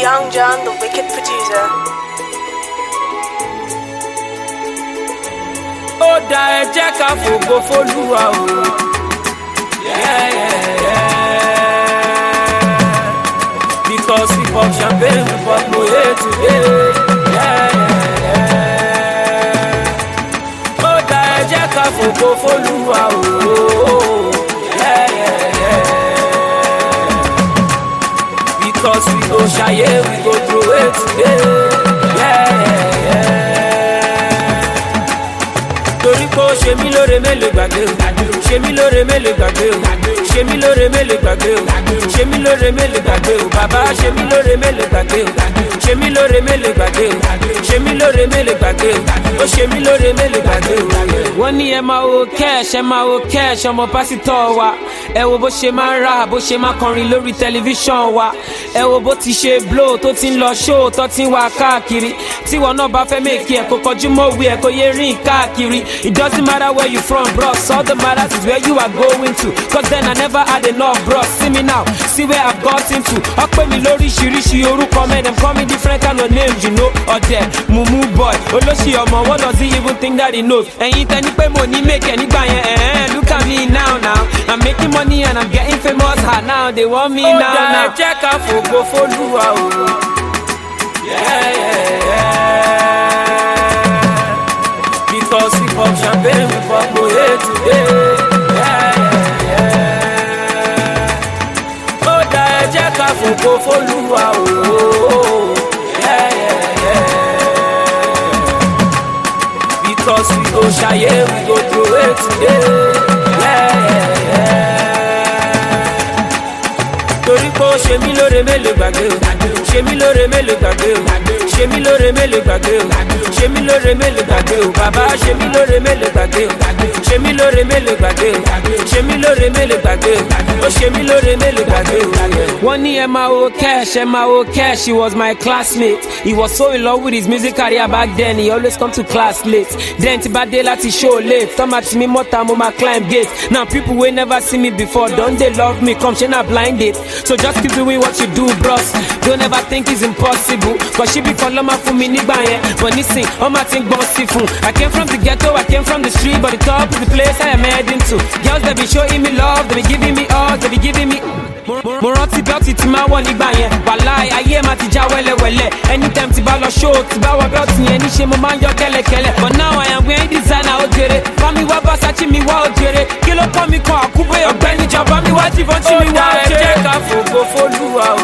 Young John, the wicked producer. Ó dá ẹ jẹ́ ká fògo f'Olúwa o. Because we pop champagne, we pop moe today. Ó dá ẹ jẹ́ ká fògo f'Olúwa o. Because we go ṣayé, we go throw it today. Torí pé ó ṣe mí lóore mélòó gbàgbé o, ṣe mí lóore mélòó gbàgbé o, ṣe mí lóore mélòó gbàgbé o, ṣe mí lóore mélòó gbàgbé o, bàbá ṣe mí lóore mélòó gbàgbé o, ṣe mí lóore mélòó gbàgbé o, ṣe mí lóore mélòó gbàgbé o, ó ṣe mí lóore mélòó gbàgbé o. Wọ́n ní ẹ máa wo cash, ẹ máa wo cash, ọmọ pásítọ̀ wa. Ẹ wo bó ṣe máa ń rà, bó ṣe máa kọrin lórí tẹlifíṣàn wa. Ẹ wo bó ti ṣe blow tó ti ń lọ show tó ti ń wá káàkiri. Tíwọ náà bá fẹ́ mèkì ẹ̀ kó kọjú mọ́ òwe ẹ̀ kó yé rìn káàkiri. It doesn't matter where you from, bros. All that matters is where you are going to. Cause then I never had enough, bros. See me now, see where I've gotten to. Ọpẹ́ mi lóríṣiríṣi orúkọ, man, them call me different kind of names, you know. Ọ̀dẹ̀, mumu boy, olóṣì ọmọ, what does he even think that he knows? Ẹ̀yin tẹ́ ní pé mo ní make ẹ̀ nígbà yẹn, look at me now. I'm making money and I'm getting famous, now they want me now. Ó dá ẹ jẹ́ ká fògo f'Olúwa o. Because we pop champagne, we pop moe today. Ó dá ẹ jẹ́ ká fògo f'Olúwa o. Because we go ṣayé, we go throw it today. Torí pé ó ṣe mí lóore mélòó gbàgbé o, ṣe mí lóore mélòó gbàgbé o, ṣe mí lóore mélòó gbàgbé o, ṣe mí lóore mélòó gbàgbé o, bàbá ṣe mí lóore mélòó gbàgbé o, ṣe mí lóore mélòó gbàgbé o, ṣe mí lóore mélòó gbàgbé o, ó ṣe mí lóore mélòó gbàgbé o. Wọ́n ní ẹ máa wo cash, ẹ máa wo cash, he was my classmate. He was so in love with his music career back then, he always come to class late. Then tí bá dé láti show late, tọ́mà tí mi mọ́ta mo máa climb gate. Now people wey never see me before, don't they love me, come ṣe na blind date. So just keep doing what you do, bros. Don't ever think it's impossible. Cause she be Koloma for me nigba yen. But listen, all my thing bossy fun. I came from the ghetto, I came from the street, but the top is the place I am heading to. Girls they be showing me love, they be giving me all, they be giving me. Mo rántí bẹ́ẹ̀tì tí máa wọ̀ nígbà yẹn. Wàláì ayé máa ti já wẹ́lẹ́wẹ́lẹ́. Anytime tí bá lọ show, tí bá wọ bẹ́ẹ̀tì yẹn níṣe mo máa ń yọ kẹ́lẹ́kẹ́lẹ́. But now I am wearing designer ó jèrè. Fámi wá Versace mi wá ó jèrè. Kí ló kọ́ mi kan àkúbẹ̀ ọ̀gbẹ́ni jọba mi wá Givenchy mi wá ó jèrè. Ó dá ẹ jẹ́ ká fògo f'Olúwa o.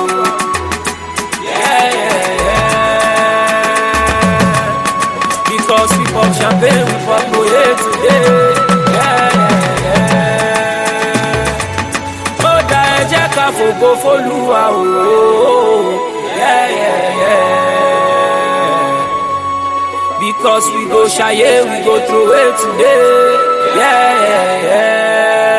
Because we pop champagne, we pop moe today. Ó dá ẹ jẹ́ ká fògo f'Olúwa o. Because we go ṣayé, we go throw it today.